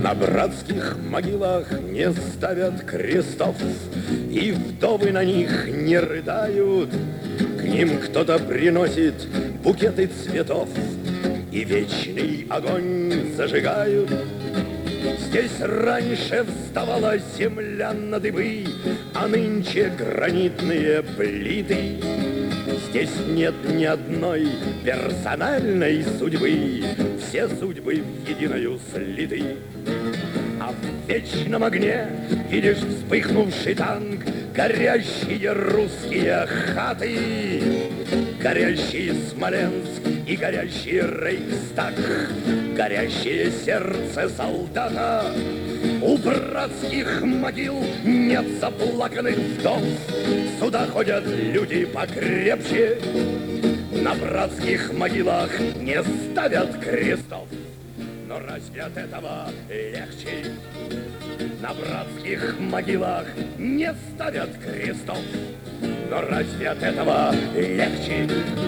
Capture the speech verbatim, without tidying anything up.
На братских могилах не ставят крестов, и вдовы на них не рыдают. К ним кто-то приносит букеты цветов, и вечный огонь зажигают. Здесь раньше вставала земля на дыбы, а нынче гранитные плиты. Здесь нет ни одной персональной судьбы, все судьбы в единую слиты. А в вечном огне видишь вспыхнувший танк, горящие русские хаты, горящий Смоленск и горящий Рейхстаг, горящее сердце солдата. У братских могил нет заплаканных вдов, сюда ходят люди покрепче. На братских могилах не ставят крестов, но разве от этого легче? На братских могилах не ставят крестов, но разве от этого легче?